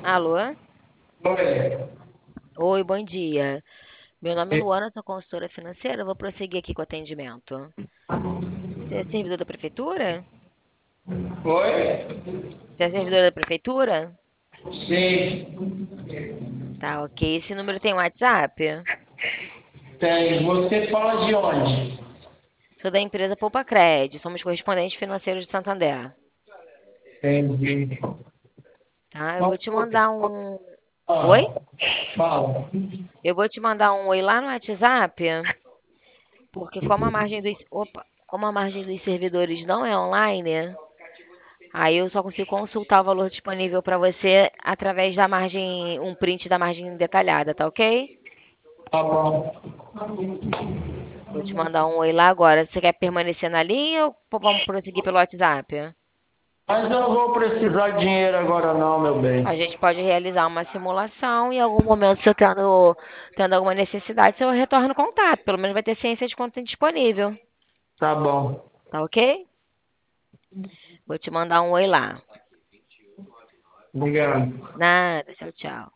Alô? Oi. Oi, bom dia. Meu nome é Luana, sou consultora financeira. Vou prosseguir aqui com o atendimento. Você é servidor da prefeitura? Oi? Você é servidor da prefeitura? Sim, Tá, ok. Esse número tem WhatsApp? tem. Você fala de onde? Sou da empresa Poupa Cred. Somos correspondentes financeiros de Santander. Entendi. Tá? Eu Qual vou te foi? mandar um. Oi? Ah, fala. Eu vou te mandar um oi lá no WhatsApp, porque como a margem dos servidores não é online, aí eu só consigo consultar o valor disponível para você através da margem, um print da margem detalhada, tá ok? Tá bom. Vou te mandar um oi lá agora. Você quer permanecer na linha ou vamos prosseguir pelo WhatsApp? Mas eu não vou precisar de dinheiro agora não, meu bem. A gente pode realizar uma simulação e em algum momento, se eu tendo alguma necessidade, eu retorno o contato. Pelo menos vai ter ciência de quanto tem disponível. Tá bom. Tá ok? Vou te mandar um oi lá. Obrigado. Nada, tchau, tchau.